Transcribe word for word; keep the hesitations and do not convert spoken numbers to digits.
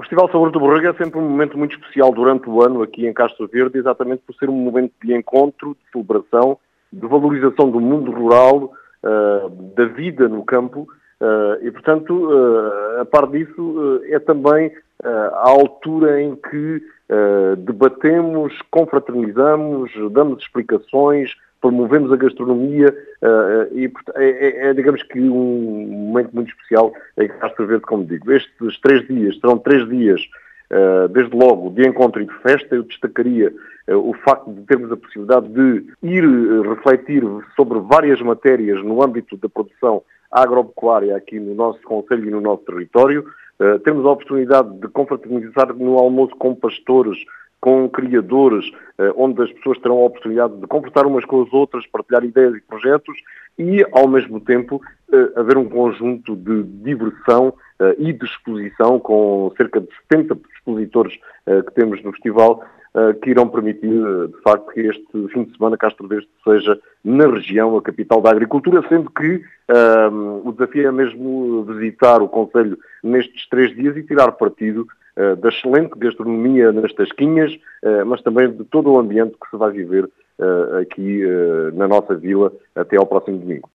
Festival Sabor do Borrego é sempre um momento muito especial durante o ano aqui em Castro Verde, exatamente por ser um momento de encontro, de celebração, de valorização do mundo rural, uh, da vida no campo, uh, e portanto, uh, a par disso, uh, é também uh, a altura em que uh, debatemos, confraternizamos, damos explicações, promovemos a gastronomia, uh, e é, é, digamos que um momento muito especial em Castro Verde, como digo. Estes três dias serão três dias, uh, desde logo, de encontro e de festa. Eu destacaria uh, o facto de termos a possibilidade de ir uh, refletir sobre várias matérias no âmbito da produção agropecuária aqui no nosso concelho e no nosso território. Uh, temos a oportunidade de confraternizar no almoço com pastores, com criadores, onde as pessoas terão a oportunidade de conversar umas com as outras, partilhar ideias e projetos e, ao mesmo tempo, haver um conjunto de diversão e de exposição com cerca de setenta expositores que temos no festival, que irão permitir, de facto, que este fim de semana Castro Verde seja, na região, a capital da agricultura, sendo que um, o desafio é mesmo visitar o concelho nestes três dias e tirar partido uh, da excelente gastronomia nas tasquinhas, uh, mas também de todo o ambiente que se vai viver uh, aqui uh, na nossa vila até ao próximo domingo.